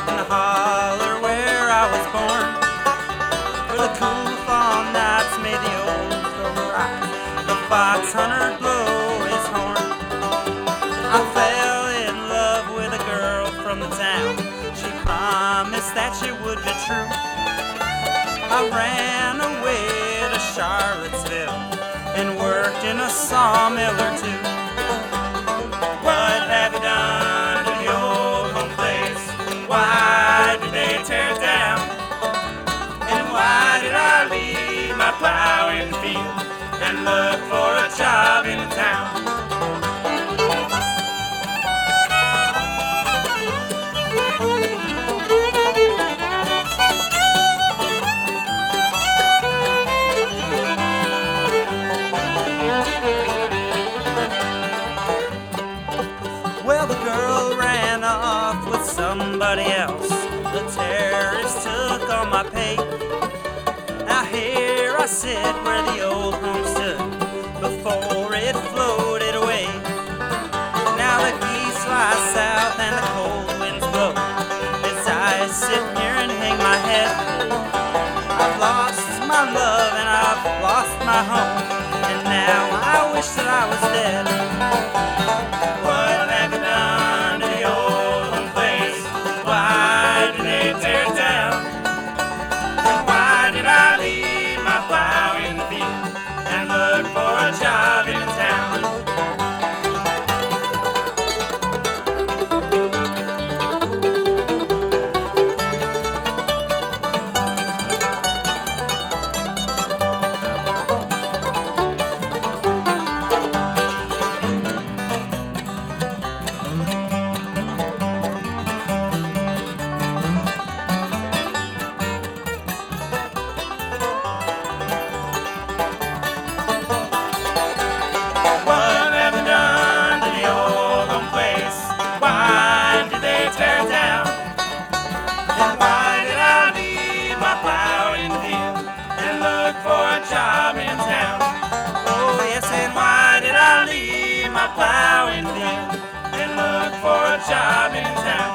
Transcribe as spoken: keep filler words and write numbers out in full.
in the holler where I was born, where the cool fall nights made the old crow rise, the fox hunter blow his horn. I fell in love with a girl from the town. She promised that she would be true. I ran away to Charlottesville and worked in a sawmill or two. What have you done to the old home place? Why did they tear it down? And why did I leave my plow in the field and look for a job in the town? Well, the girl ran off with somebody else. The terrorists took all my pay. Now here I sit where the old home stood before it floated away. Now the geese fly south and the cold winds blow as I sit here and hang my head. I've lost my love and I've lost my home, and now I wish that I was dead. What have you done to the old home place? Why did they tear it down? And why did I leave my plow in the field and look for a job in town? What have you done to the old home place? Why did they tear it down? And why did I leave my plow in the field and look for a job in town? Oh yes, and why did I leave my plow in the field and look for a job in town?